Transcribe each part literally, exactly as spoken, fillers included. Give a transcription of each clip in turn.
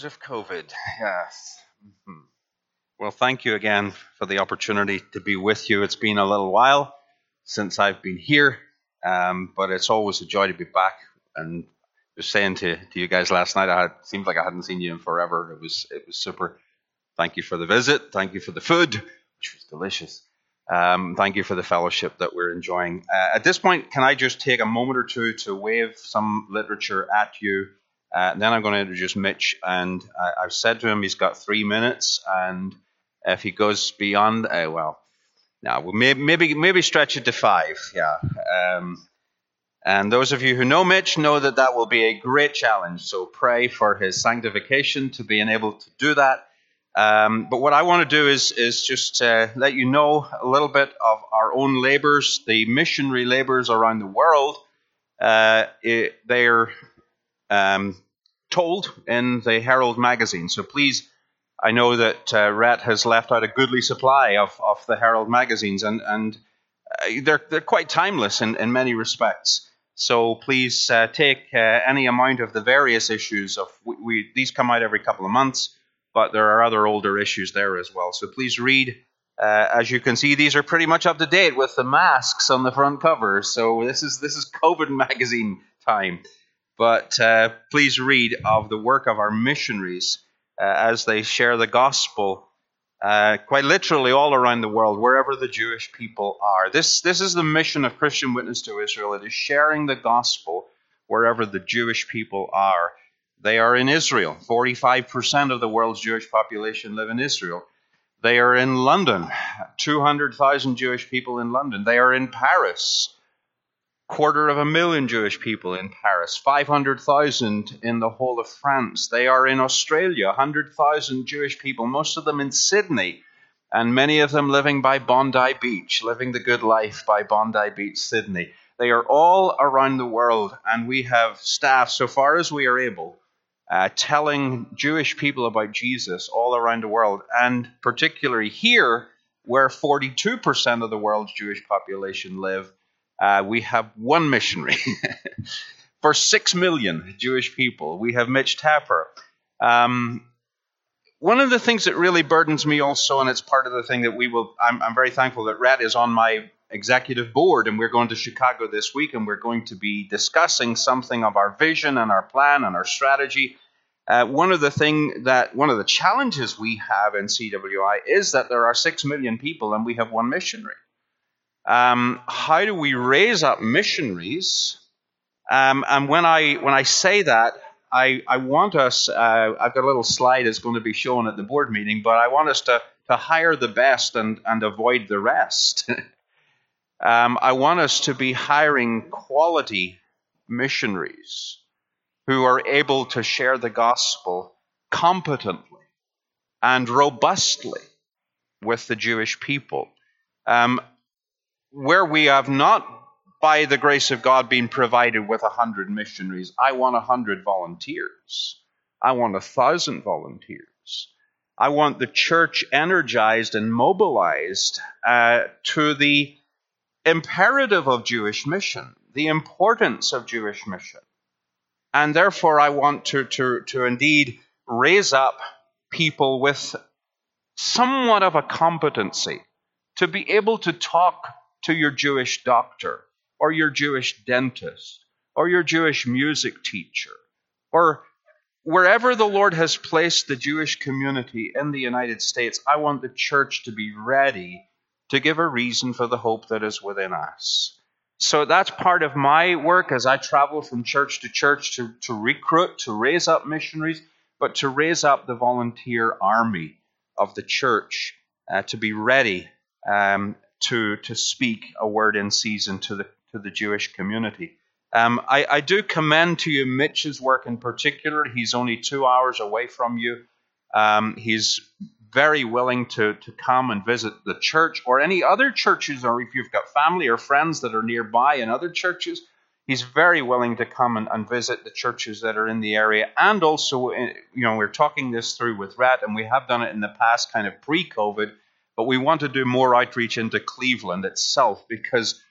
Of COVID, yes. Mhm. Well, thank you again for the opportunity to be with you. It's been a little while since I've been here, um, but it's always a joy to be back. And just saying to, to you guys last night, I had seemed like I hadn't seen you in forever. It was it was super. Thank you for the visit. Thank you for the food, which was delicious. Um, thank you for the fellowship that we're enjoying. Uh, at this point, can I just take a moment or two to wave some literature at you? Uh, then I'm going to introduce Mitch, and I, I've said to him he's got three minutes, and if he goes beyond, uh, well, now we'll maybe, maybe maybe stretch it to five. Yeah. Um, and those of you who know Mitch know that that will be a great challenge. So pray for his sanctification to being able to do that. Um, but what I want to do is is just uh, let you know a little bit of our own labors, the missionary labors around the world. Uh, it, they're um, told in the Herald magazine. So please, I know that uh, Rhett has left out a goodly supply of, of the Herald magazines, and, and uh, they're they're quite timeless in, in many respects. So please uh, take uh, any amount of the various issues of we, we these come out every couple of months, but there are other older issues there as well. So please read. Uh, as you can see, these are pretty much up to date with the masks on the front cover. So this is this is COVID magazine time. But uh, please read of the work of our missionaries uh, as they share the gospel uh, quite literally all around the world, wherever the Jewish people are. This, this is the mission of Christian Witness to Israel. It is sharing the gospel wherever the Jewish people are. They are in Israel. forty-five percent of the world's Jewish population live in Israel. They are in London. two hundred thousand Jewish people in London. They are in Paris. Quarter of a million Jewish people in Paris, five hundred thousand in the whole of France. They are in Australia, one hundred thousand Jewish people, most of them in Sydney, and many of them living by Bondi Beach, living the good life by Bondi Beach, Sydney. They are all around the world, and we have staff, so far as we are able, uh, telling Jewish people about Jesus all around the world, and particularly here, where forty-two percent of the world's Jewish population live. Uh, we have one missionary for six million Jewish people. We have Mitch Tapper. Um, one of the things that really burdens me also, and it's part of the thing that we will, I'm, I'm very thankful that Rhett is on my executive board, and we're going to Chicago this week, and we're going to be discussing something of our vision and our plan and our strategy. Uh, one of the thing that, one of the challenges we have in C W I is that there are six million people and we have one missionary. Um, how do we raise up missionaries? Um, and when I when I say that, I, I want us, uh, I've got a little slide that's going to be shown at the board meeting, but I want us to, to hire the best and, and avoid the rest. um, I want us to be hiring quality missionaries who are able to share the gospel competently and robustly with the Jewish people. Um, Where we have not, by the grace of God, been provided with a hundred missionaries, I want a hundred volunteers. I want a thousand volunteers. I want the church energized and mobilized uh, to the imperative of Jewish mission, the importance of Jewish mission. And therefore, I want to, to, to indeed raise up people with somewhat of a competency to be able to talk to your Jewish doctor, or your Jewish dentist, or your Jewish music teacher, or wherever the Lord has placed the Jewish community in the United States. I want the church to be ready to give a reason for the hope that is within us. So that's part of my work as I travel from church to church to, to recruit, to raise up missionaries, but to raise up the volunteer army of the church uh, to be ready um, to to speak a word in season to the to the Jewish community. Um, I, I do commend to you Mitch's work in particular. He's only two hours away from you. Um, he's very willing to, to come and visit the church or any other churches, or if you've got family or friends that are nearby in other churches, he's very willing to come and, and visit the churches that are in the area. And also, you know, we're talking this through with Rhett, and we have done it in the past kind of pre-COVID, but we want to do more outreach into Cleveland itself, because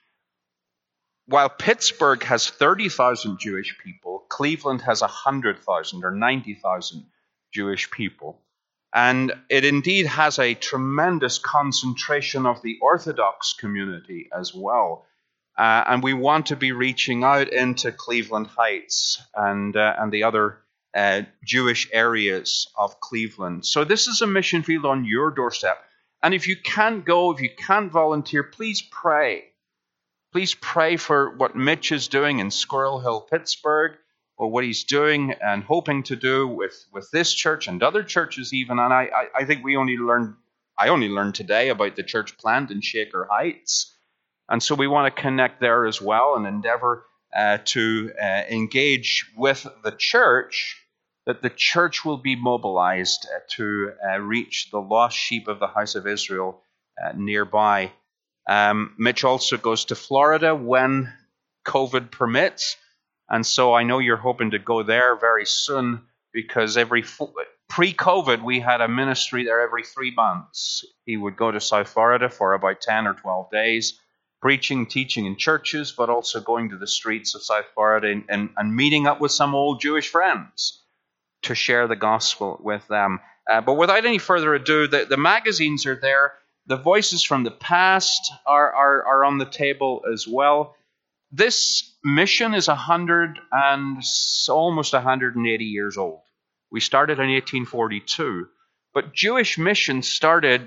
while Pittsburgh has thirty thousand Jewish people, Cleveland has one hundred thousand or ninety thousand Jewish people. And it indeed has a tremendous concentration of the Orthodox community as well. Uh, and we want to be reaching out into Cleveland Heights and, uh, and the other uh, Jewish areas of Cleveland. So this is a mission field on your doorstep. And if you can't go, if you can't volunteer, please pray. Please pray for what Mitch is doing in Squirrel Hill, Pittsburgh, or what he's doing and hoping to do with, with this church and other churches even. And I, I, I think we only learned, I only learned today about the church plant in Shaker Heights. And so we want to connect there as well and endeavor uh, to uh, engage with the church, that the church will be mobilized uh, to uh, reach the lost sheep of the house of Israel uh, nearby. Um, Mitch also goes to Florida when COVID permits. And so I know you're hoping to go there very soon, because every pre-COVID, we had a ministry there every three months. He would go to South Florida for about ten or twelve days, preaching, teaching in churches, but also going to the streets of South Florida and, and, and meeting up with some old Jewish friends to share the gospel with them. Uh, but without any further ado, the, the magazines are there. The Voices from the Past are, are, are on the table as well. This mission is one hundred and almost one hundred eighty years old. We started in eighteen forty-two, but Jewish mission started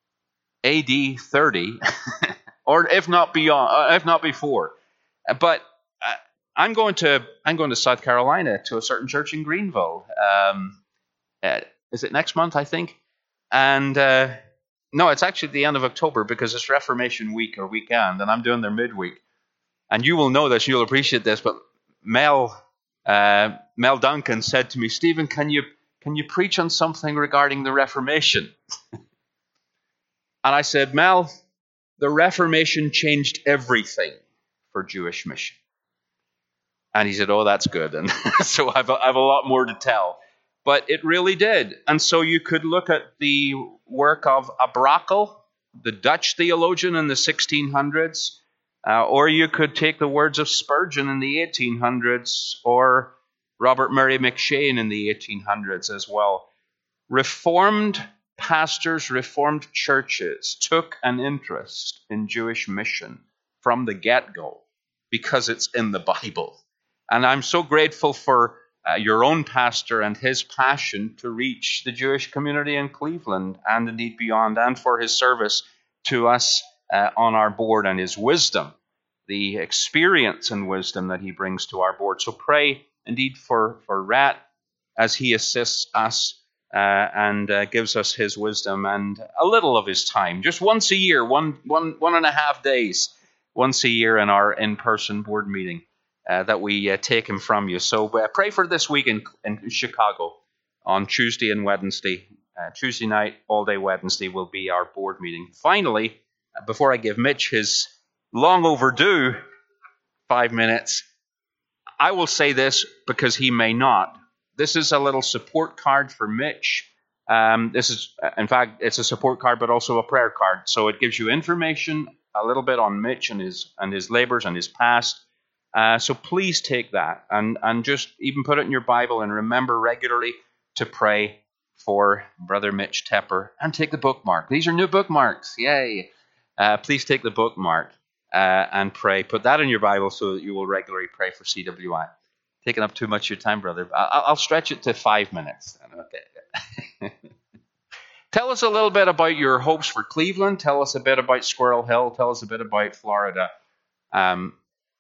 A D thirty, or if not beyond, uh, if not before. But uh, I'm going to I'm going to South Carolina to a certain church in Greenville. Um, uh, is it next month? I think, and uh, no, it's actually the end of October, because it's Reformation Week or weekend, and I'm doing their midweek. And you will know this, you'll appreciate this, but Mel uh, Mel Duncan said to me, Stephen, can you can you preach on something regarding the Reformation? And I said, Mel, the Reformation changed everything for Jewish mission. And he said, oh, that's good. And so I've, I've a lot more to tell. But it really did. And so you could look at the work of Abrakel, the Dutch theologian in the sixteen hundreds, Uh, or you could take the words of Spurgeon in the eighteen hundreds, or Robert Murray McCheyne in the eighteen hundreds as well. Reformed pastors, Reformed churches took an interest in Jewish mission from the get-go because it's in the Bible. And I'm so grateful for uh, your own pastor and his passion to reach the Jewish community in Cleveland and indeed beyond, and for his service to us Uh, on our board, and his wisdom, the experience and wisdom that he brings to our board. So pray indeed for, for Rat as he assists us uh, and uh, gives us his wisdom and a little of his time. Just once a year, one, one, one and a half days, once a year in our in-person board meeting uh, that we uh, take him from you. So uh, pray for this week in, in Chicago on Tuesday and Wednesday. Uh, Tuesday night, all day Wednesday will be our board meeting. Finally, before I give Mitch his long overdue five minutes, I will say this because he may not. This is a little support card for Mitch. Um, this is, in fact, it's a support card, but also a prayer card. So it gives you information a little bit on Mitch and his and his labors and his past. Uh, so please take that and, and just even put it in your Bible and remember regularly to pray for Brother Mitch Tepper, and take the bookmark. These are new bookmarks. Yay. Uh, please take the bookmark uh, and pray. Put that in your Bible so that you will regularly pray for C W I. Taking up too much of your time, brother. I'll, I'll stretch it to five minutes. Okay. Tell us a little bit about your hopes for Cleveland. Tell us a bit about Squirrel Hill. Tell us a bit about Florida. Um,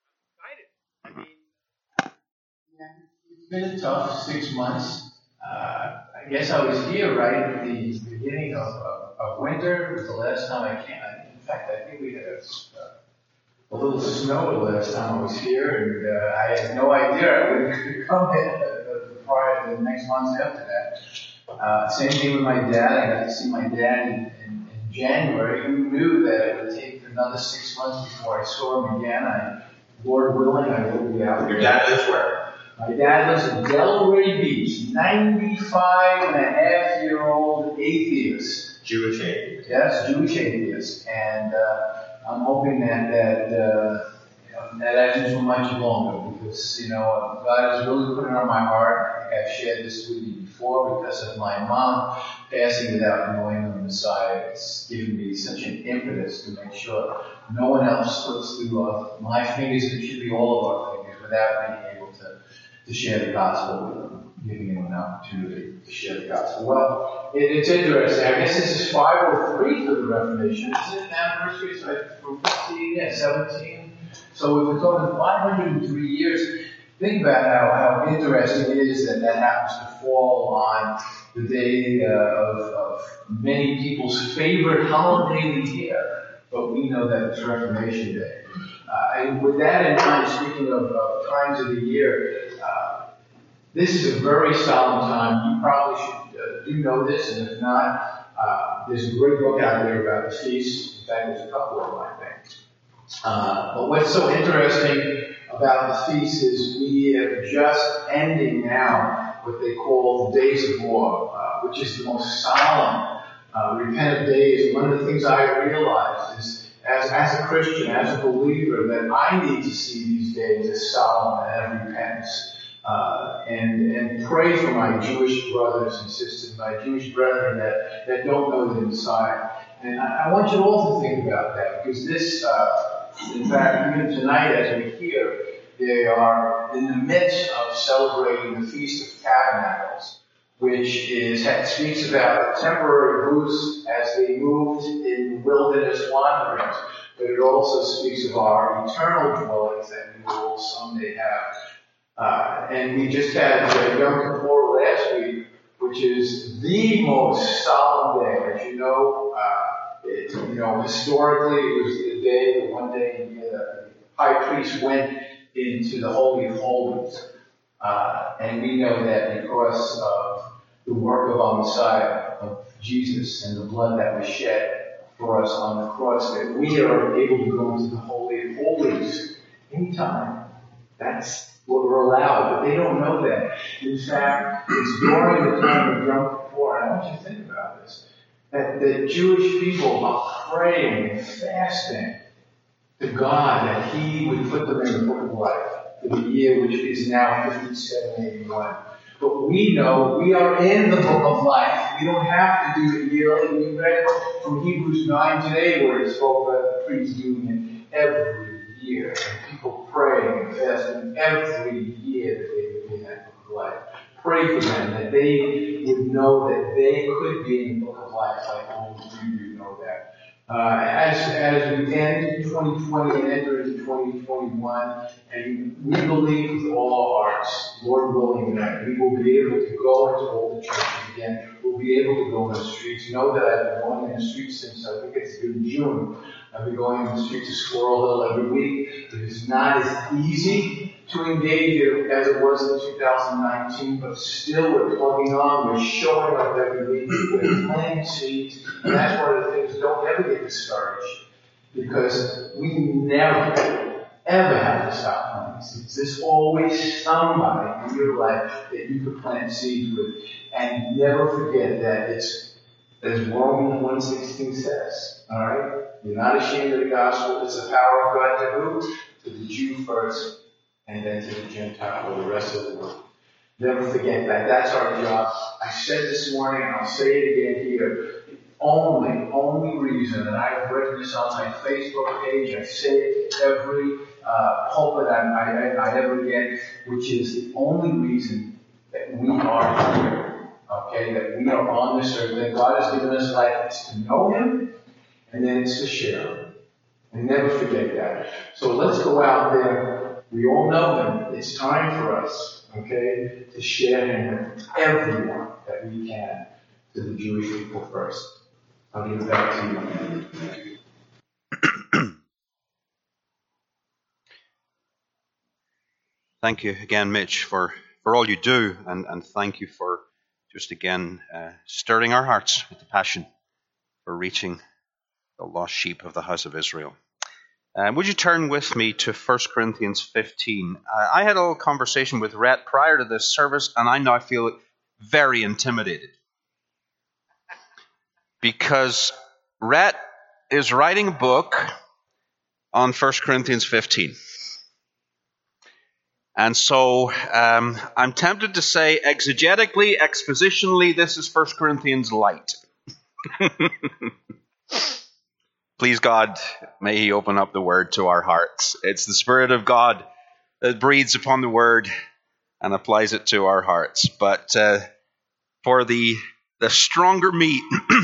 I mean, yeah, it's been a tough six months. Uh, I guess I was here right at the beginning of, of, of winter. It was the last time I came. In fact, I think we had a, a little snow the last time I was here, and uh, I had no idea I would come in the, the, prior, the next months after that. Uh, same thing with my dad. I got to see my dad in, in, in January. Who knew that it would take another six months before I saw him again? I, Lord willing, I will be out. Your dad lives where? My dad lives in Delray Beach, ninety-five and a half year old atheist. Jewish atheist. Yes, Jewish atheist. And uh, I'm hoping that that, uh, you know, that isn't so much longer, because, you know, God has really put it on my heart. I think I've shared this with you before because of my mom passing without knowing the Messiah. It's given me such an impetus to make sure no one else slips through uh, my fingers. It should be all of our fingers without being able to, to share the gospel with them, giving them an opportunity to share the gospel. Well, it, it's interesting. I guess this is five oh three for the Reformation. Is it an anniversary? So from fifteen, yeah, seventeen. So if we're talking five hundred three years, think about how, how interesting it is that that happens to fall on the day uh, of, of many people's favorite holiday of the year. But we know that it's Reformation Day. Uh, and with that in mind, speaking of, of times of the year, uh, this is a very solemn time. You probably should uh, do know this, and if not, uh, there's a great book out there about the feast. In fact, there's a couple of them, I think. Uh, but what's so interesting about the feast is we are just ending now what they call the Days of War, uh, which is the most solemn uh, repentant days. One of the things I realized is, as, as a Christian, as a believer, that I need to see these days as solemn and as repentance. Uh, and, and pray for my Jewish brothers and sisters, my Jewish brethren that, that don't know the Messiah. And I, I want you all to think about that, because this, uh, in fact, even tonight as we hear, they are in the midst of celebrating the Feast of Tabernacles, which is speaks about a temporary boost as they moved in wilderness wanderings, but it also speaks of our eternal dwellings that we will someday have. Uh, and we just had uh, Yom Kippur last week, which is the most solemn day. As you know, uh, it, you know, historically it was the day, the one day the high priest went into the Holy of Holies. Uh, and we know that because of the work of our Messiah, of Jesus, and the blood that was shed for us on the cross, that we are able to go into the Holy of Holies anytime. That's what we're allowed, but they don't know that. In fact, it's during the time of Yom Kippur, and I want you to think about this, that the Jewish people are praying and fasting to God that He would put them in the book of life for the year which is now fifty-seven eighty-one. But we know we are in the book of life. We don't have to do it yearly. We read from Hebrews nine today where it spoke about the priest doing it every year. And people praying and fasting every year that they would be in that book of life. Pray for them that they would know that they could be in the book of life like only you know that. Uh, as, as we end twenty twenty and enter into twenty twenty-one, and we believe with all our hearts, Lord willing, that we will be able to go into all the churches again. We'll be able to go in the streets. Know that I've been going in the streets since I think it's been June. I've been going in the streets of Squirrel Hill every week. It is not as easy to engage as it was in two thousand nineteen, but still we're plugging on, we're showing up every week, we're planting seeds, and that's one of the things. Don't ever get discouraged, because we never, ever have to stop planting seeds. There's always somebody in your life that you could plant seeds with, and never forget that it's, as Romans one sixteen says, all right? You're not ashamed of the gospel. It's the power of God to who? To the Jew first, and then to the Gentile or the rest of the world. Never forget that. That's our job. I said this morning, and I'll say it again here. The only, only reason, and I've written this on my Facebook page, I say it to every uh, pulpit I, I, I ever get, which is the only reason that we are here. Okay, that we are on this earth, that God has given us life. It's to know Him, and then it's to share Him. And never forget that. So let's go out there. We all know Him. It's time for us, okay, to share Him with everyone that we can, to the Jewish people first. I'll give it back to you. Thank you. Thank you again, Mitch, for, for all you do, and, and thank you for just again uh, stirring our hearts with the passion for reaching the lost sheep of the house of Israel. Um, would you turn with me to First Corinthians fifteen? Uh, I had a little conversation with Rhett prior to this service, and I now feel very intimidated. Because Rhett is writing a book on First Corinthians fifteen. And so um, I'm tempted to say exegetically, expositionally, this is First Corinthians light. Please God, may he open up the word to our hearts. It's the Spirit of God that breathes upon the word and applies it to our hearts. But uh, for the the stronger meat,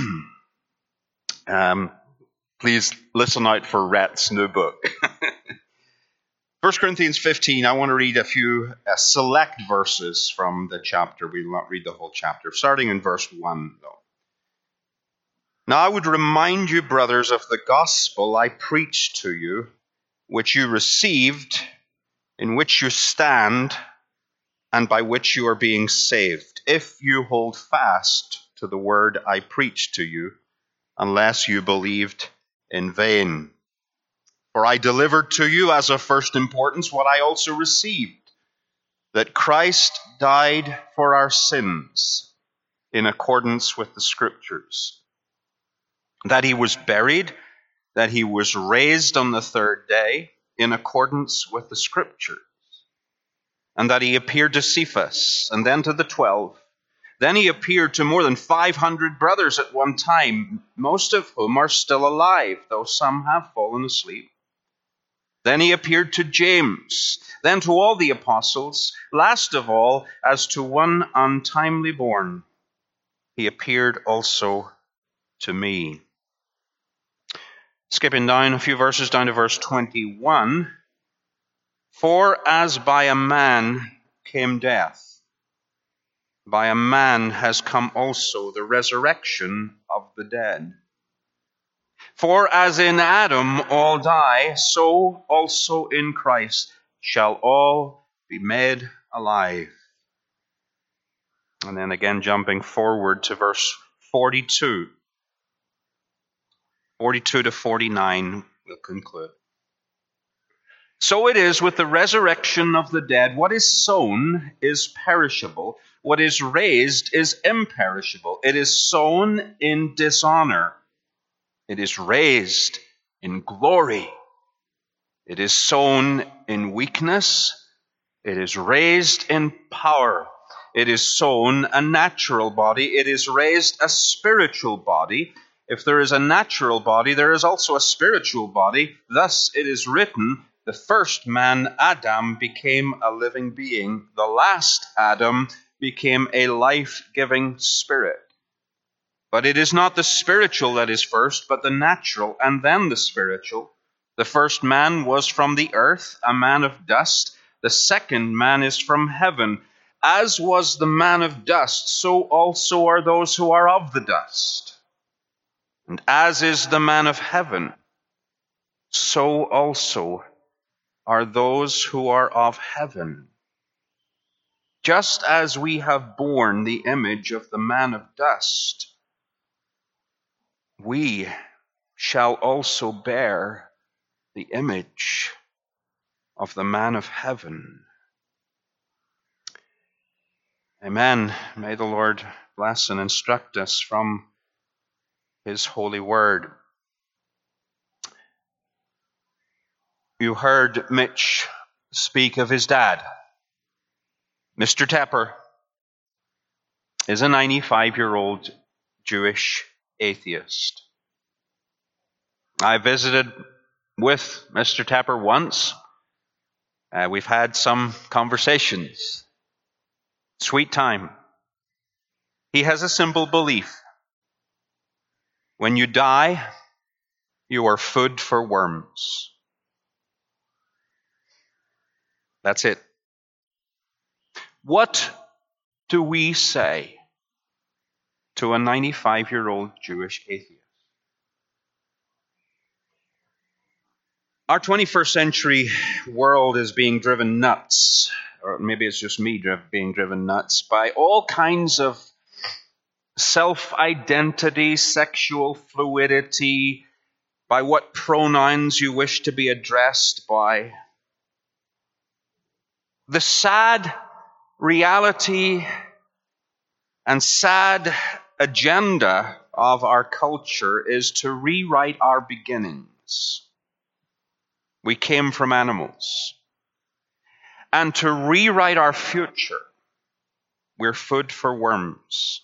um, please listen out for Rhett's new book. First Corinthians fifteen, I want to read a few uh, select verses from the chapter. We will not read the whole chapter, starting in verse one, though. Now I would remind you, brothers, of the gospel I preached to you, which you received, in which you stand, and by which you are being saved, if you hold fast to the word I preached to you, unless you believed in vain. For I delivered to you as of first importance what I also received, that Christ died for our sins in accordance with the Scriptures, that he was buried, that he was raised on the third day in accordance with the Scriptures, and that he appeared to Cephas, and then to the twelve. Then he appeared to more than five hundred brothers at one time, most of whom are still alive, though some have fallen asleep. Then he appeared to James, then to all the apostles, last of all, as to one untimely born. He appeared also to me. Skipping down a few verses, down to verse twenty-one. For as by a man came death, by a man has come also the resurrection of the dead. For as in Adam all die, so also in Christ shall all be made alive. And then again jumping forward to verse forty-two. forty-two to forty-nine we'll conclude. So it is with the resurrection of the dead. What is sown is perishable. What is raised is imperishable. It is sown in dishonor. It is raised in glory. It is sown in weakness. It is raised in power. It is sown a natural body. It is raised a spiritual body. If there is a natural body, there is also a spiritual body. Thus it is written, the first man, Adam, became a living being. The last Adam became a life-giving spirit. But it is not the spiritual that is first, but the natural, and then the spiritual. The first man was from the earth, a man of dust. The second man is from heaven. As was the man of dust, so also are those who are of the dust. And as is the man of heaven, so also are those who are of heaven. Just as we have borne the image of the man of dust, we shall also bear the image of the man of heaven. Amen. May the Lord bless and instruct us from his holy word. You heard Mitch speak of his dad. Mister Tepper is a ninety-five-year-old Jewish atheist. I visited with Mister Tepper once. Uh, we've had some conversations. Sweet time. He has a simple belief. When you die, you are food for worms. That's it. What do we say to a ninety-five-year-old Jewish atheist? Our twenty-first century world is being driven nuts, or maybe it's just me being driven nuts, by all kinds of self-identity, sexual fluidity, by what pronouns you wish to be addressed by. The sad reality and sad agenda of our culture is to rewrite our beginnings. We came from animals. and to rewrite our future, we're food for worms.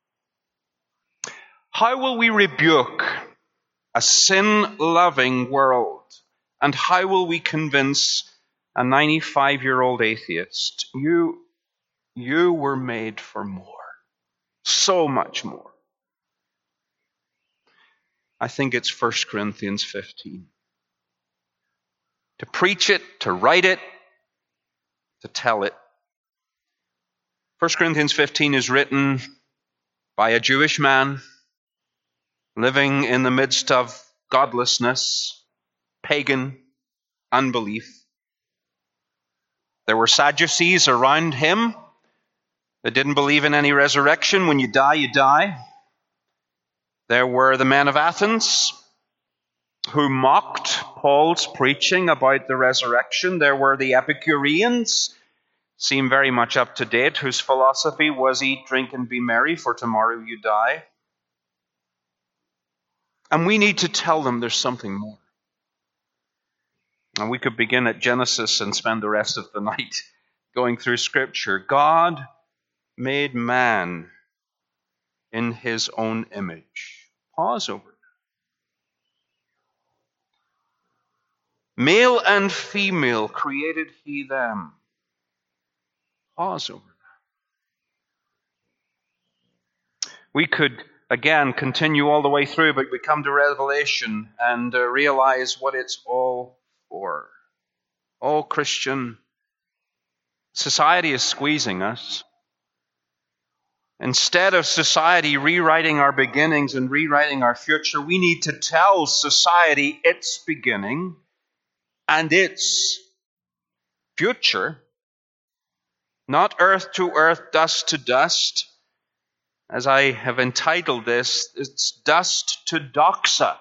How will we rebuke a sin-loving world? And how will we convince a ninety-five-year-old atheist, you, you were made for more, so much more? I think it's First Corinthians fifteen. To preach it, to write it, to tell it. First Corinthians fifteen is written by a Jewish man living in the midst of godlessness, pagan unbelief. There were Sadducees around him that didn't believe in any resurrection. When you die, you die. There were the men of Athens who mocked Paul's preaching about the resurrection. There were the Epicureans, seem very much up to date, whose philosophy was eat, drink, and be merry, for tomorrow you die. And we need to tell them there's something more. And we could begin at Genesis and spend the rest of the night going through Scripture. God made man in his own image. Pause over it. Male and female created he them. Pause over that. We could, again, continue all the way through, but we come to Revelation and uh, realize what it's all for. Oh, Christian, society is squeezing us. Instead of society rewriting our beginnings and rewriting our future, we need to tell society its beginning and its future. Not earth to earth, dust to dust. As I have entitled this, it's dust to doxa.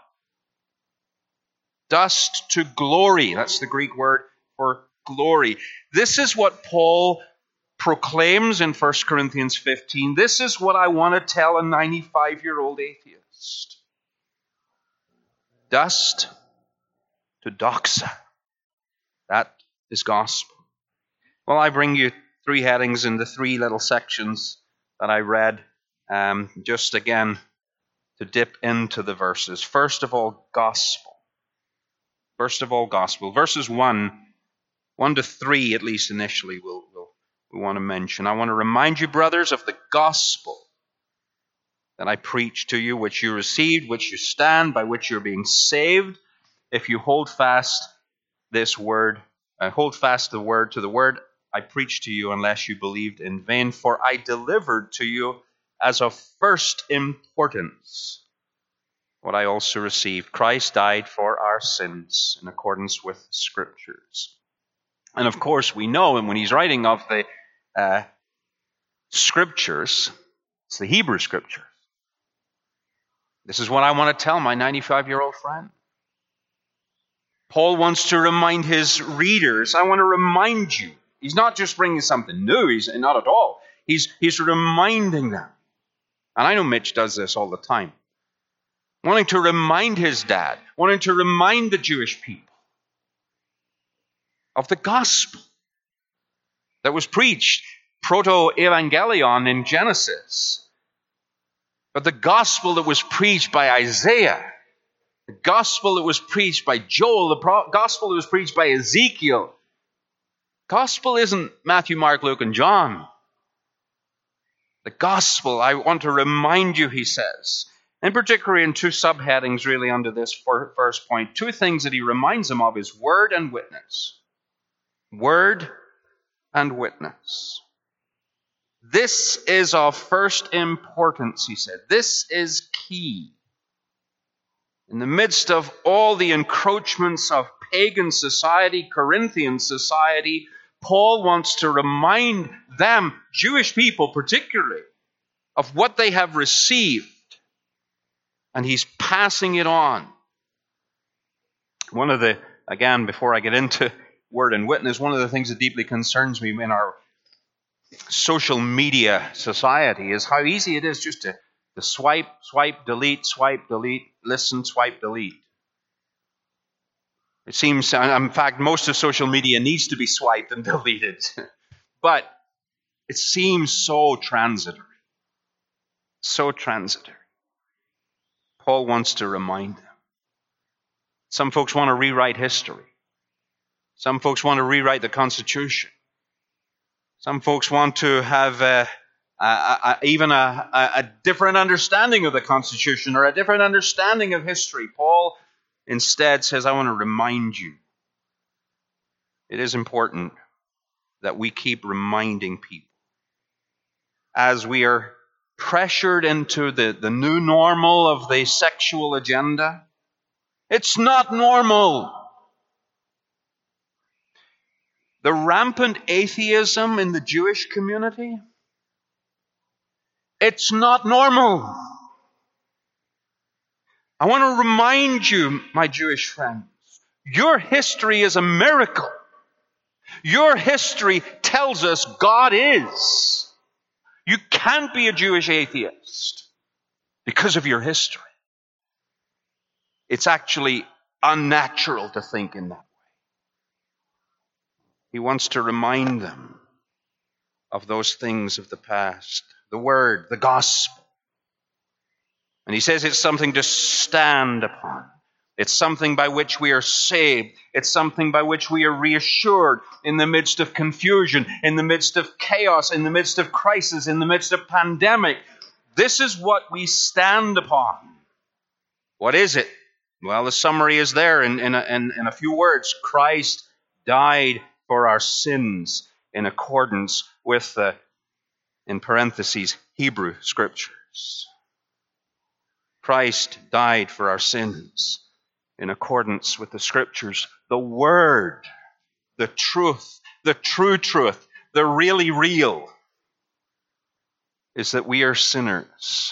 Dust to glory. That's the Greek word for glory. This is what Paul proclaims in First Corinthians fifteen. This is what I want to tell a ninety-five-year-old atheist. Dust to doxa. That is gospel. Well, I bring you three headings in the three little sections that I read, um, just again to dip into the verses. First of all, gospel. First of all, gospel. Verses one, one to three, at least initially, we'll, we'll, we want to mention. I want to remind you, brothers, of the gospel that I preached to you, which you received, which you stand, by which you're being saved, if you hold fast this word, uh, hold fast the word to the word I preached to you, unless you believed in vain. For I delivered to you as of first importance what I also received. Christ died for our sins in accordance with Scriptures. And of course we know, and when he's writing of the uh, Scriptures, it's the Hebrew Scriptures. This is what I want to tell my ninety-five-year-old friend. Paul wants to remind his readers. I want to remind you. He's not just bringing something new. He's not at all. He's, he's reminding them. And I know Mitch does this all the time. Wanting to remind his dad, wanting to remind the Jewish people of the gospel that was preached, proto-evangelion in Genesis. But the gospel that was preached by Isaiah, the gospel that was preached by Joel, the pro- gospel that was preached by Ezekiel. Gospel isn't Matthew, Mark, Luke, and John. The gospel, I want to remind you, he says, in particular in two subheadings really under this first point, two things that he reminds them of is word and witness. Word and witness. This is of first importance, he said. This is key. In the midst of all the encroachments of pagan society, Corinthian society, Paul wants to remind them, Jewish people particularly, of what they have received. And he's passing it on. One of the, again, before I get into word and witness, one of the things that deeply concerns me in our social media society is how easy it is just to, to swipe, swipe, delete, swipe, delete, listen, swipe, delete. It seems, in fact, most of social media needs to be swiped and deleted. But it seems so transitory. So transitory. Paul wants to remind them. Some folks want to rewrite history. Some folks want to rewrite the Constitution. Some folks want to have a, a, a, even a, a different understanding of the Constitution or a different understanding of history. Paul instead says, I want to remind you. It is important that we keep reminding people as we are pressured into the, the new normal of the sexual agenda. It's not normal. The rampant atheism in the Jewish community, it's not normal. I want to remind you, my Jewish friends, your history is a miracle. Your history tells us God is. You can't be a Jewish atheist because of your history. It's actually unnatural to think in that way. He wants to remind them of those things of the past. The Word, the Gospel. And he says it's something to stand upon. It's something by which we are saved. It's something by which we are reassured in the midst of confusion, in the midst of chaos, in the midst of crisis, in the midst of pandemic. This is what we stand upon. What is it? Well, the summary is there in, in, a, in, in a few words. Christ died for our sins in accordance with the, in parentheses, Hebrew Scriptures. Christ died for our sins in accordance with the Scriptures. The Word, the truth, the true truth, the really real, is that we are sinners.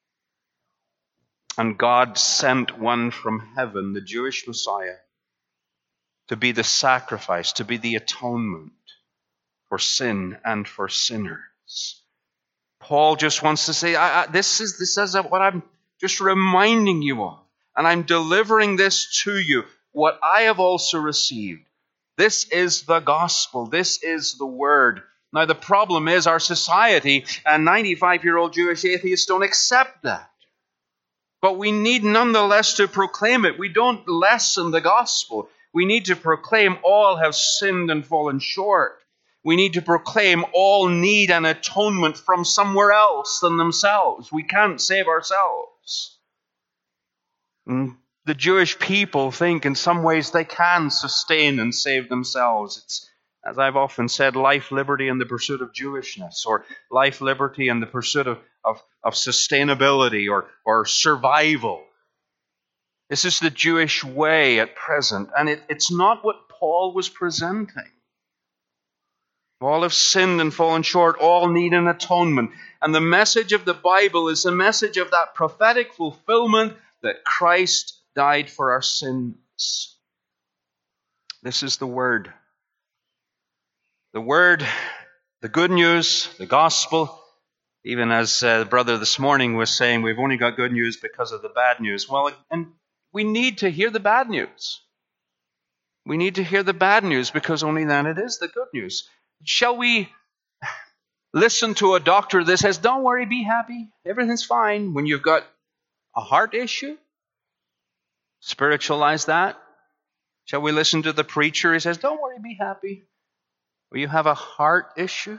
And God sent one from heaven, the Jewish Messiah, to be the sacrifice, to be the atonement for sin and for sinners. Paul just wants to say, I, I, this is this is what I'm just reminding you of. And I'm delivering this to you, what I have also received. This is the gospel. This is the word. Now the problem is our society and ninety-five-year-old Jewish atheists don't accept that. But we need nonetheless to proclaim it. We don't lessen the gospel. We need to proclaim all have sinned and fallen short. We need to proclaim all need an atonement from somewhere else than themselves. We can't save ourselves. And the Jewish people think in some ways they can sustain and save themselves. It's, as I've often said, life, liberty, and the pursuit of Jewishness, or life, liberty, and the pursuit of, of, of sustainability or, or survival. This is the Jewish way at present, and it, it's not what Paul was presenting. All have sinned and fallen short, all need an atonement. And the message of the Bible is the message of that prophetic fulfillment that Christ died for our sins. This is the Word. The Word, the good news, the gospel. Even as uh, the brother this morning was saying, we've only got good news because of the bad news. Well, and we need to hear the bad news. We need to hear the bad news because only then it is the good news. Shall we listen to a doctor that says, don't worry, be happy, everything's fine, when you've got a heart issue? Spiritualize that. Shall we listen to the preacher who says, don't worry, be happy, when you have a heart issue?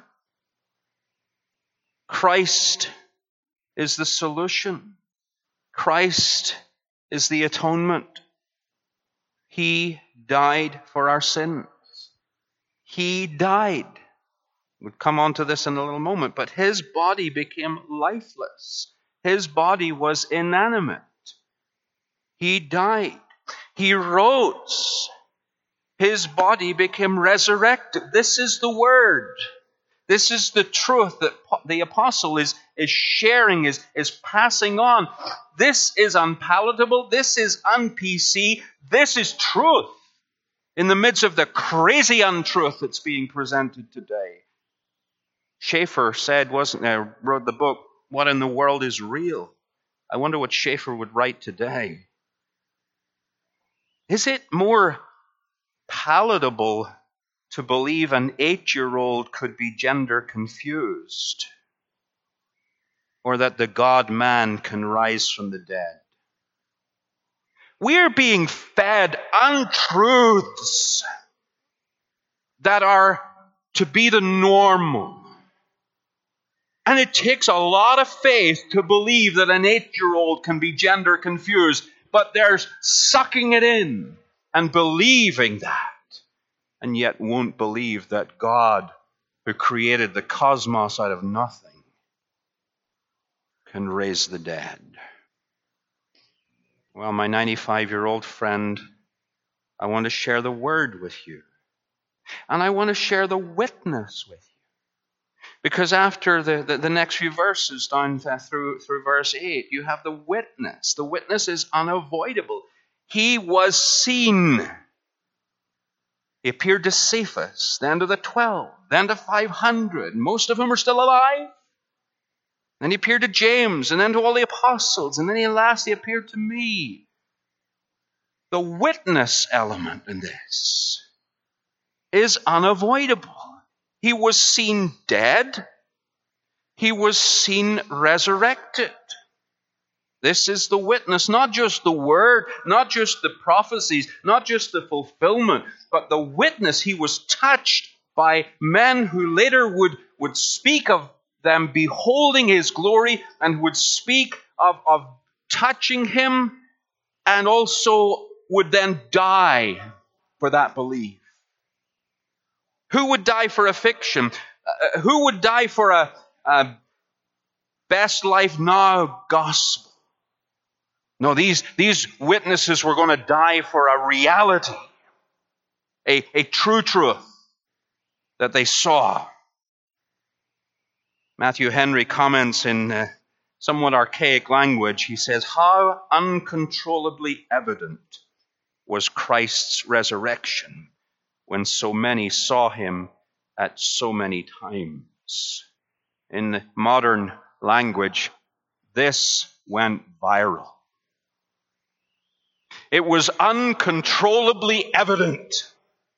Christ is the solution. Christ is the atonement. He died for our sins. He died. We'll come on to this in a little moment, but his body became lifeless. His body was inanimate. He died. He rose. His body became resurrected. This is the word. This is the truth that the apostle is, is sharing, is, is passing on. This is unpalatable. This is un-P C. This is truth in the midst of the crazy untruth that's being presented today. Schaeffer said, wasn't there, wrote the book, What in the World is Real? I wonder what Schaeffer would write today. Is it more palatable to believe an eight-year-old could be gender confused, or that the God-man can rise from the dead. We're being fed untruths that are to be the normal. And it takes a lot of faith to believe that an eight-year-old can be gender confused, but they're sucking it in and believing that, and yet won't believe that God, who created the cosmos out of nothing, can raise the dead. Well, my ninety-five-year-old friend, I want to share the word with you. And I want to share the witness with you. Because after the, the, the next few verses, down through, through verse eight, you have the witness. The witness is unavoidable. He was seen. He appeared to Cephas, then to the twelve, then to five hundred. Most of them are still alive. Then he appeared to James, and then to all the apostles, and then he, last he appeared to me. The witness element in this is unavoidable. He was seen dead. He was seen resurrected. This is the witness, not just the word, not just the prophecies, not just the fulfillment, but the witness. He was touched by men who later would, would speak of them beholding his glory and would speak of, of touching him, and also would then die for that belief. Who would die for a fiction? Uh, who would die for a, a best life now gospel? No, these, these witnesses were going to die for a reality, a, a true truth that they saw. Matthew Henry comments in uh, somewhat archaic language. He says, "How uncontrollably evident was Christ's resurrection when so many saw him at so many times." In modern language, this went viral. It was uncontrollably evident.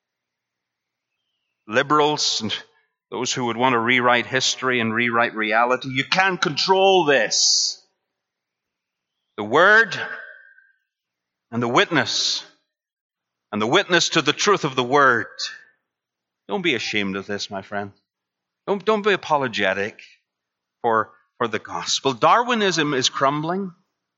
Liberals and those who would want to rewrite history and rewrite reality, you can't control this. The Word and the witness, and the witness to the truth of the Word. Don't be ashamed of this, my friend. Don't, don't be apologetic for, for the gospel. Darwinism is crumbling.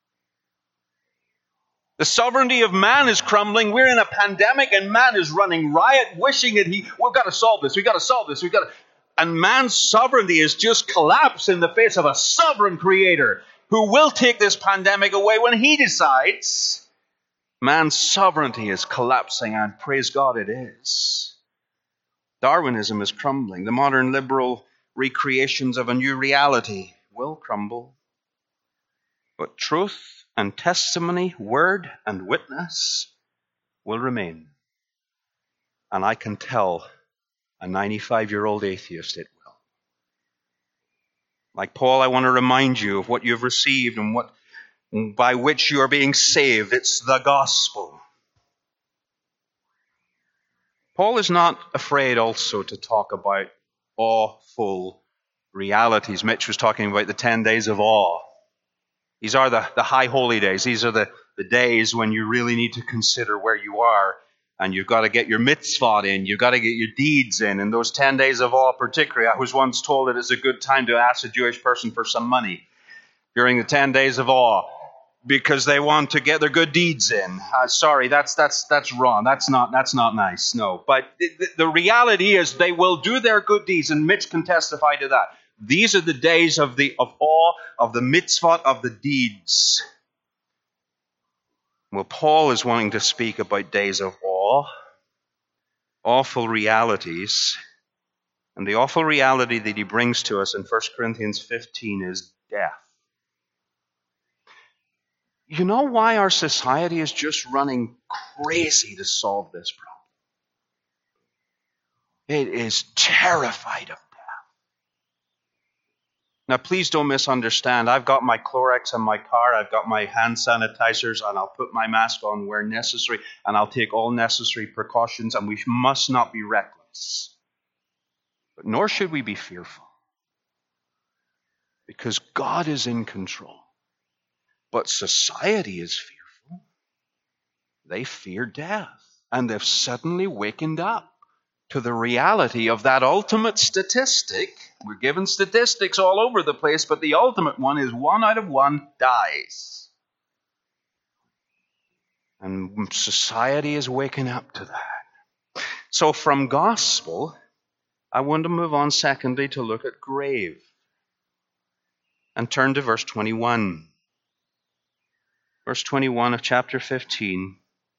The sovereignty of man is crumbling. We're in a pandemic and man is running riot, wishing that he, we've got to solve this, we've got to solve this, we've got to... And man's sovereignty is just collapsed in the face of a sovereign creator who will take this pandemic away when he decides. Man's sovereignty is collapsing, and praise God it is. Darwinism is crumbling. The modern liberal recreations of a new reality will crumble. But truth and testimony, word and witness will remain. And I can tell a ninety-five-year-old atheist it will. Like Paul, I want to remind you of what you've received and what by which you are being saved. It's the gospel. Paul is not afraid also to talk about awful realities. Mitch was talking about the ten days of awe. These are the, the high holy days. These are the, the days when you really need to consider where you are. And you've got to get your mitzvot in. You've got to get your deeds in. And those ten days of awe particularly, I was once told that it's a good time to ask a Jewish person for some money during the ten days of awe, because they want to get their good deeds in. Uh, sorry, that's that's that's wrong. That's not that's not nice. No, but the, the reality is they will do their good deeds, and Mitch can testify to that. These are the days of the of awe, of the mitzvot, of the deeds. Well, Paul is wanting to speak about days of awe, awful realities, and the awful reality that he brings to us in First Corinthians fifteen is death. You know why our society is just running crazy to solve this problem? It is terrified of death. Now, please don't misunderstand. I've got my Clorox in my car. I've got my hand sanitizers, and I'll put my mask on where necessary, and I'll take all necessary precautions, and we must not be reckless. But nor should we be fearful, because God is in control. But society is fearful. They fear death, and they've suddenly wakened up to the reality of that ultimate statistic. We're given statistics all over the place, but the ultimate one is one out of one dies. And society is waking up to that. So from gospel, I want to move on secondly to look at grave. And turn to verse twenty-one. Verse twenty-one of chapter fifteen.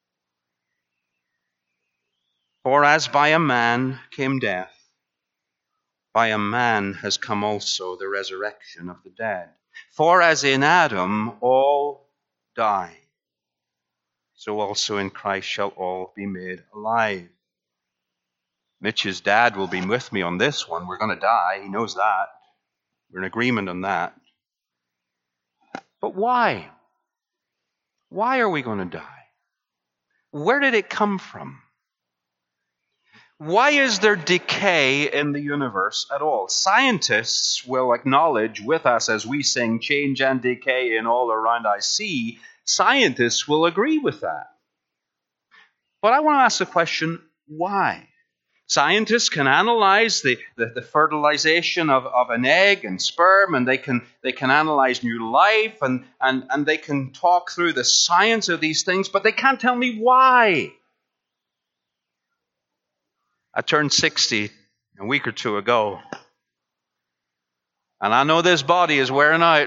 For as by a man came death, by a man has come also the resurrection of the dead. For as in Adam all die, so also in Christ shall all be made alive. Mitch's dad will be with me on this one. We're going to die. He knows that. We're in agreement on that. But why? Why are we going to die? Where did it come from? Why is there decay in the universe at all? Scientists will acknowledge with us as we sing change and decay in all around I see. Scientists will agree with that. But I want to ask the question, why? Scientists can analyze the, the, the fertilization of, of an egg and sperm, and they can they can analyze new life, and, and, and they can talk through the science of these things, but they can't tell me why. I turned sixty a week or two ago, and I know this body is wearing out.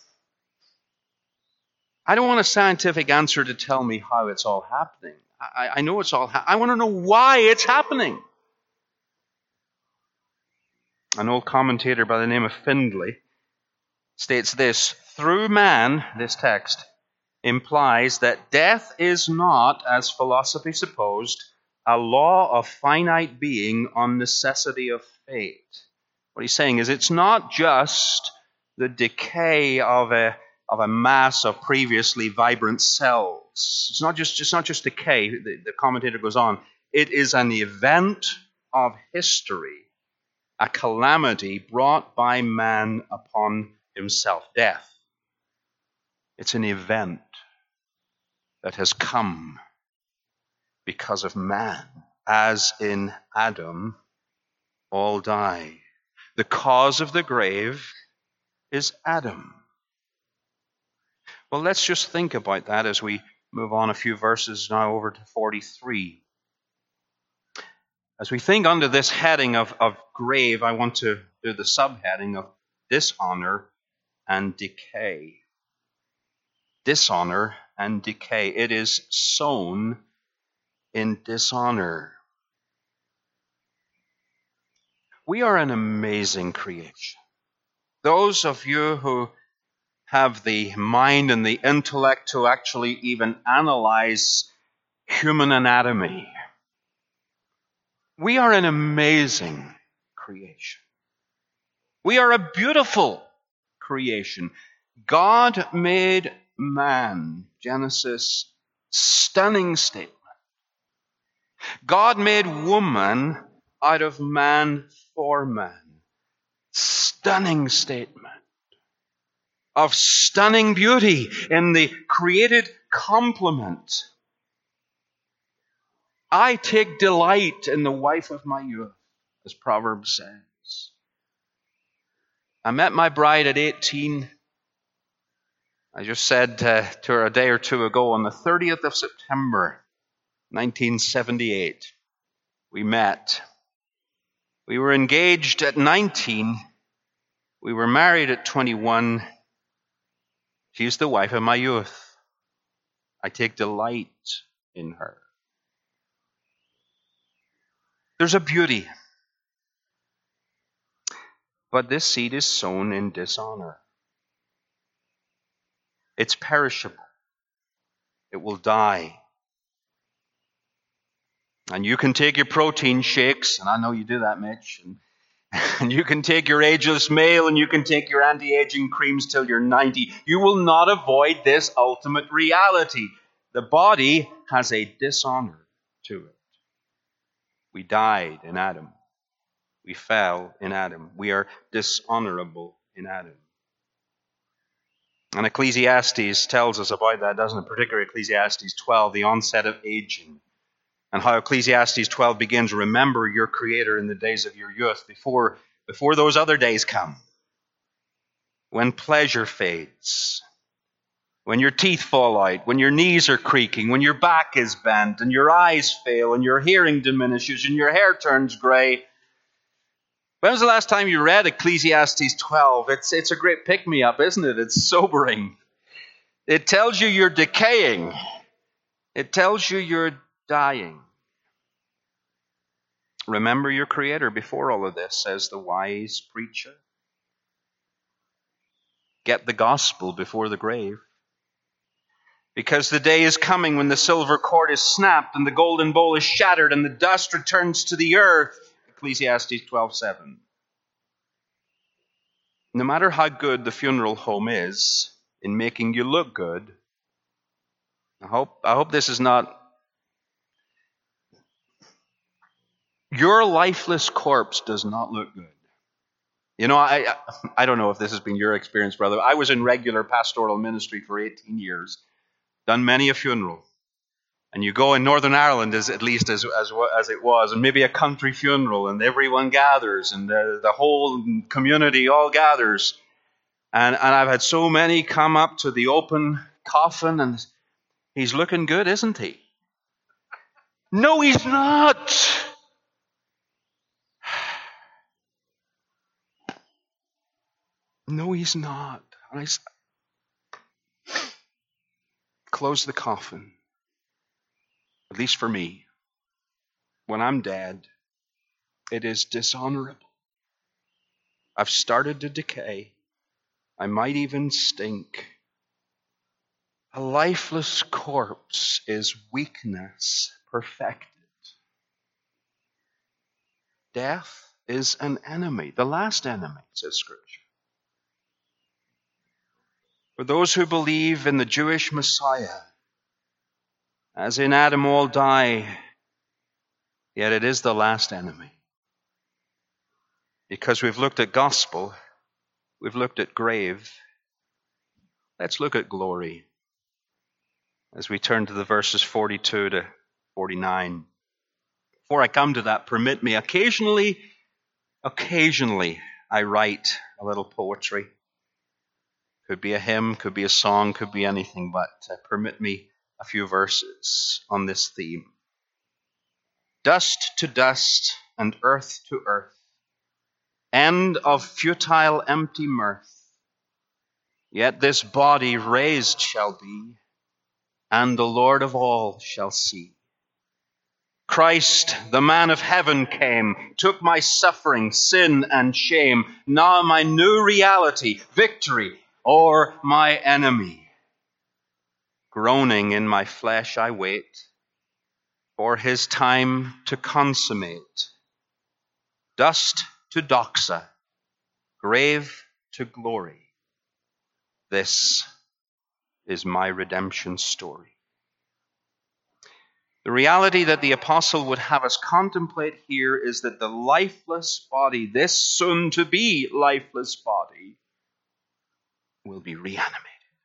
I don't want a scientific answer to tell me how it's all happening. I, I know it's all happening. I want to know why it's happening. An old commentator by the name of Findlay states this: through man, this text implies that death is not, as philosophy supposed, a law of finite being on necessity of fate. What he's saying is it's not just the decay of a of a mass of previously vibrant cells. It's not just it's not just decay. The, the commentator goes on. It is an event of history, a calamity brought by man upon himself, death. It's an event that has come because of man. As in Adam, all die. The cause of the grave is Adam. Well, let's just think about that as we move on a few verses now over to forty-three. As we think under this heading of, of grave, I want to do the subheading of dishonor and decay. Dishonor and decay. It is sown in dishonor. We are an amazing creation. Those of you who have the mind and the intellect to actually even analyze human anatomy, we are an amazing creation. We are a beautiful creation. God made man. Genesis, stunning statement. God made woman out of man for man. Stunning statement of stunning beauty in the created complement. I take delight in the wife of my youth, as Proverbs says. I met my bride at eighteen. I just said uh, to her a day or two ago, on the thirtieth of September, nineteen seventy-eight, we met. We were engaged at nineteen. We were married at twenty-one. She's the wife of my youth. I take delight in her. There's a beauty. But this seed is sown in dishonor. It's perishable. It will die. And you can take your protein shakes, and I know you do that, Mitch, and And you can take your ageless male and you can take your anti-aging creams till you're ninety. You will not avoid this ultimate reality. The body has a dishonor to it. We died in Adam. We fell in Adam. We are dishonorable in Adam. And Ecclesiastes tells us about that, doesn't it? Particularly Ecclesiastes twelve, the onset of aging. And how Ecclesiastes twelve begins, remember your Creator in the days of your youth, before, before those other days come. When pleasure fades, when your teeth fall out, when your knees are creaking, when your back is bent, and your eyes fail, and your hearing diminishes, and your hair turns gray. When was the last time you read Ecclesiastes twelve? It's, it's a great pick-me-up, isn't it? It's sobering. It tells you you're decaying. It tells you you're dying. Remember your Creator before all of this, says the wise preacher. Get the gospel before the grave. Because the day is coming when the silver cord is snapped and the golden bowl is shattered and the dust returns to the earth. Ecclesiastes twelve seven. No matter how good the funeral home is in making you look good, I hope, I hope this is not... Your lifeless corpse does not look good. You know, I I don't know if this has been your experience, brother. I was in regular pastoral ministry for eighteen years, done many a funeral. And you go in Northern Ireland, as at least as, as as it was, and maybe a country funeral, and everyone gathers, and the, the whole community all gathers. And, and I've had so many come up to the open coffin, and he's looking good, isn't he? No, he's not. No, he's not. And I close the coffin. At least for me. When I'm dead, it is dishonorable. I've started to decay. I might even stink. A lifeless corpse is weakness perfected. Death is an enemy, the last enemy, says Scripture. For those who believe in the Jewish Messiah, as in Adam all die, yet it is the last enemy. Because we've looked at gospel, we've looked at grave. Let's look at glory. As we turn to the verses forty-two to forty-nine. Before I come to that, permit me, occasionally, occasionally I write a little poetry. Could be a hymn, could be a song, could be anything, but uh, permit me a few verses on this theme. Dust to dust and earth to earth, end of futile empty mirth, yet this body raised shall be, and the Lord of all shall see. Christ, the man of heaven, came, took my suffering, sin, and shame. Now my new reality, victory o'er my enemy. Groaning in my flesh I wait for his time to consummate. Dust to doxa, grave to glory. This is my redemption story. The reality that the apostle would have us contemplate here is that the lifeless body, this soon-to-be lifeless body, will be reanimated,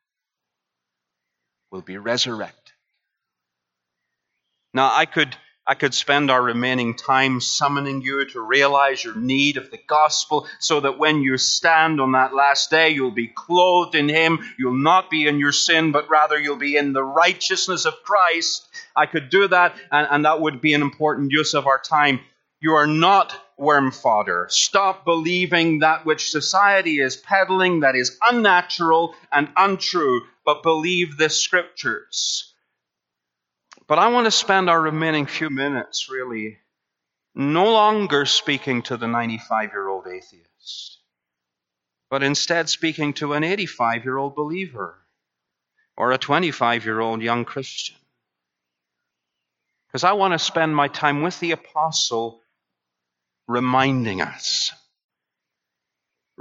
will be resurrected. Now, I could I could spend our remaining time summoning you to realize your need of the gospel so that when you stand on that last day, you'll be clothed in him. You'll not be in your sin, but rather you'll be in the righteousness of Christ. I could do that, and, and that would be an important use of our time. You are not worm fodder. Stop believing that which society is peddling that is unnatural and untrue, but believe the Scriptures. But I want to spend our remaining few minutes really no longer speaking to the ninety-five-year-old atheist, but instead speaking to an eighty-five-year-old believer or a twenty-five-year-old young Christian. Because I want to spend my time with the apostle reminding us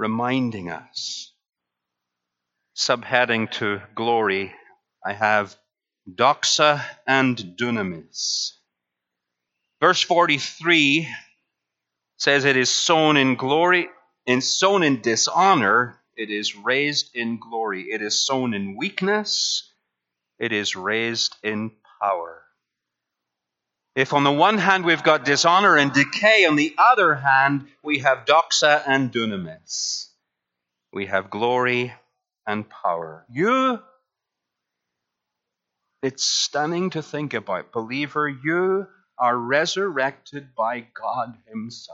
reminding us. Subheading to glory, I have doxa and dunamis. Verse forty-three says it is sown in glory, and sown in dishonor, it is raised in glory. It is sown in weakness, it is raised in power. If on the one hand we've got dishonor and decay, on the other hand we have doxa and dunamis. We have glory and power. You, it's stunning to think about, believer, you are resurrected by God Himself.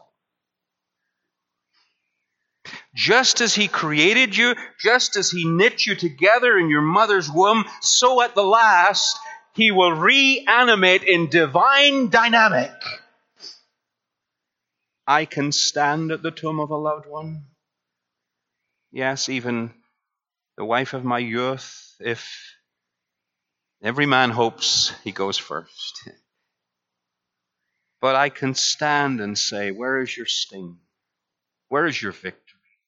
Just as He created you, just as He knit you together in your mother's womb, so at the last He will reanimate in divine dynamic. I can stand at the tomb of a loved one. Yes, even the wife of my youth, if every man hopes he goes first. But I can stand and say, where is your sting? Where is your victory?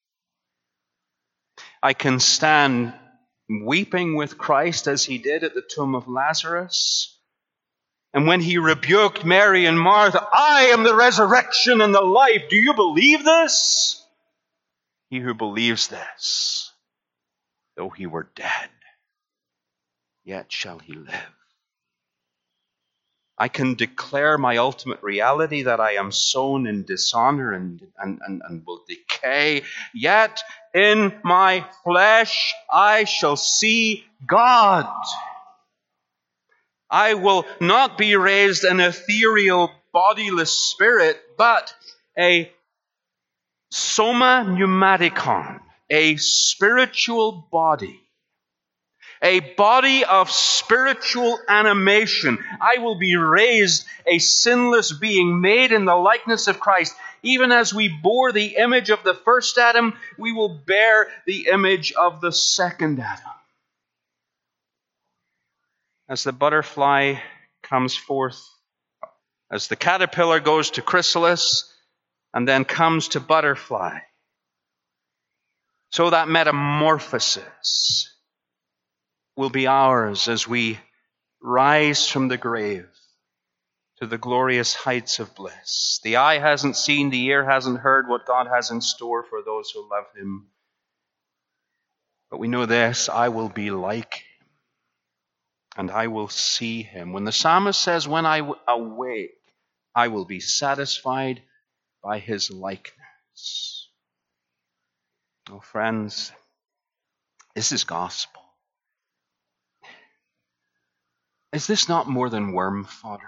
I can stand weeping with Christ as He did at the tomb of Lazarus. And when He rebuked Mary and Martha, I am the resurrection and the life. Do you believe this? He who believes this, though he were dead, yet shall he live. I can declare my ultimate reality that I am sown in dishonor and, and, and, and will decay. Yet in my flesh I shall see God. I will not be raised an ethereal, bodiless spirit, but a soma pneumaticon, a spiritual body. A body of spiritual animation. I will be raised a sinless being, made in the likeness of Christ. Even as we bore the image of the first Adam, we will bear the image of the second Adam. As the butterfly comes forth, as the caterpillar goes to chrysalis, and then comes to butterfly, so that metamorphosis will be ours as we rise from the grave to the glorious heights of bliss. The eye hasn't seen, the ear hasn't heard what God has in store for those who love Him. But we know this, I will be like Him, and I will see Him. When the psalmist says, when I awake, I will be satisfied by His likeness. Oh, friends, this is gospel. Is this not more than worm fodder?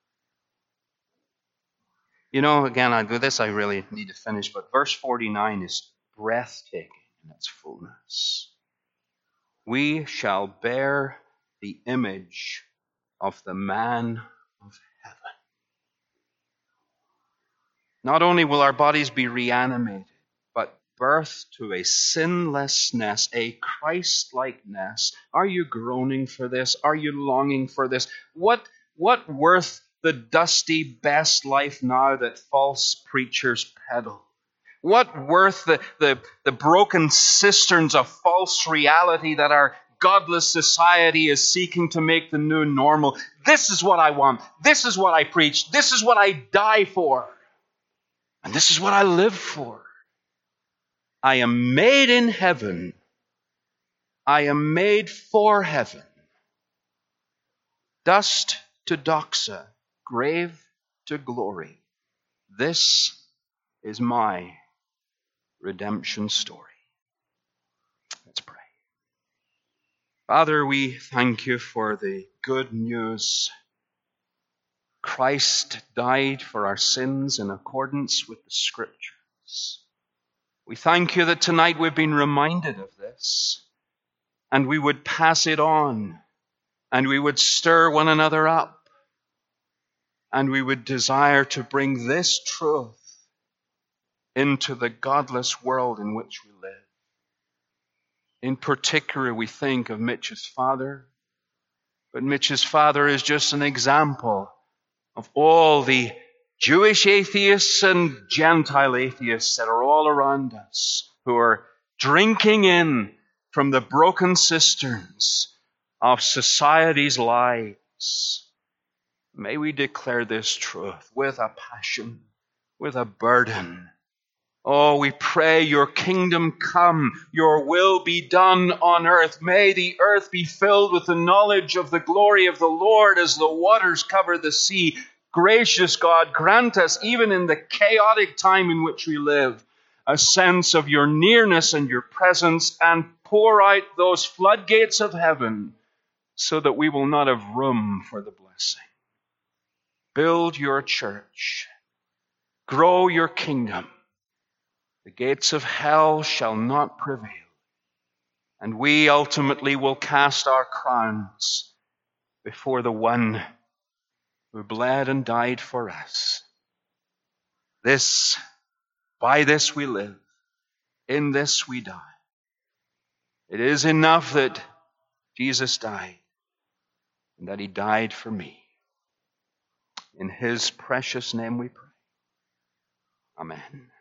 You know, again, I do this, I really need to finish, but verse forty-nine is breathtaking in its fullness. We shall bear the image of the man of heaven. Not only will our bodies be reanimated, but birth to a sinlessness, a Christ-likeness. Are you groaning for this? Are you longing for this? What, what worth the dusty best life now that false preachers peddle? What worth the, the, the broken cisterns of false reality that our godless society is seeking to make the new normal? This is what I want. This is what I preach. This is what I die for. And this is what I live for. I am made in heaven. I am made for heaven. Dust to doxa, grave to glory. This is my redemption story. Let's pray. Father, we thank You for the good news. Christ died for our sins in accordance with the Scriptures. We thank You that tonight we've been reminded of this, and we would pass it on, and we would stir one another up, and we would desire to bring this truth into the godless world in which we live. In particular, we think of Mitch's father, but Mitch's father is just an example of all the Jewish atheists and Gentile atheists that are all around us, who are drinking in from the broken cisterns of society's lies. May we declare this truth with a passion, with a burden. Oh, we pray your kingdom come, your will be done on earth. May the earth be filled with the knowledge of the glory of the Lord as the waters cover the sea. Gracious God, grant us, even in the chaotic time in which we live, a sense of your nearness and your presence, and pour out those floodgates of heaven so that we will not have room for the blessing. Build your church. Grow your kingdom. The gates of hell shall not prevail. And we ultimately will cast our crowns before the one who bled and died for us. This, by this we live. In this we die. It is enough that Jesus died and that he died for me. In his precious name we pray. Amen.